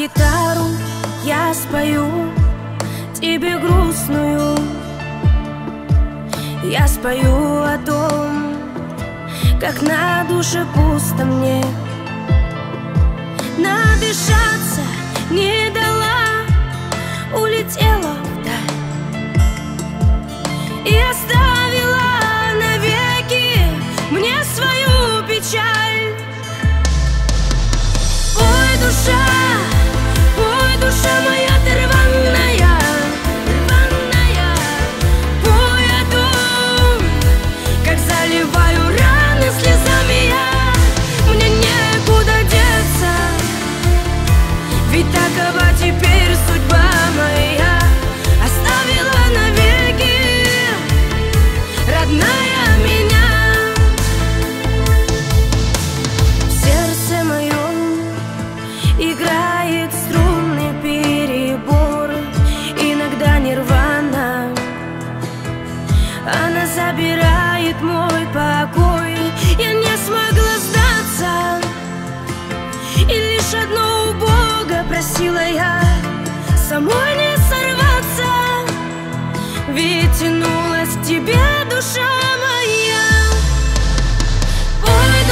гитару я спою тебе грустную. Я спою о том, как на душе пусто мне. Надышаться не дала, улетела вдаль и оставила навеки мне свою печаль. Ой, душа моя, ты рваная, рваная. Пой о том, как заливаю раны слезами я. Мне некуда деться, ведь такова теперь судьба моя. Оставила навеки родная меня. В сердце моем играет струнный перебор, иногда нирвана. Она забирает мой покой. Я не смогла сдаться, и лишь одно у Бога просила я: самой не сорваться, ведь тянулась к тебе душа моя. Ой,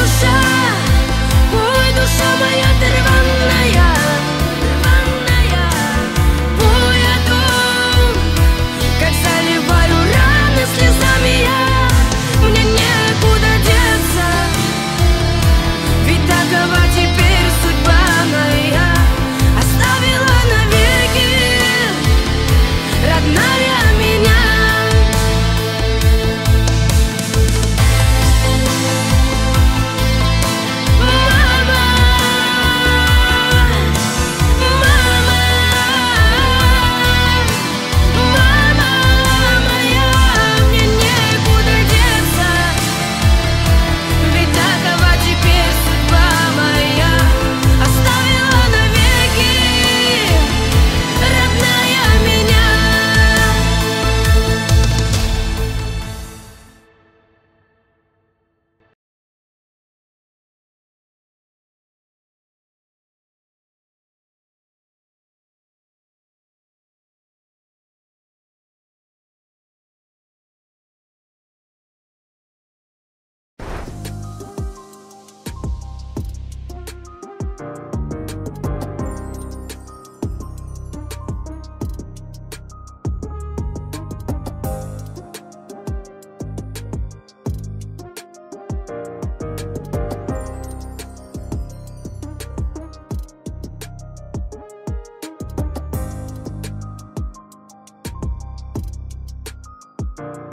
душа моя, ты рваная, рваная. Пой о том, как заливаю раны слезами я. Мне некуда деться, ведь такова теперь судьба моя. Оставила навеки родная меня. You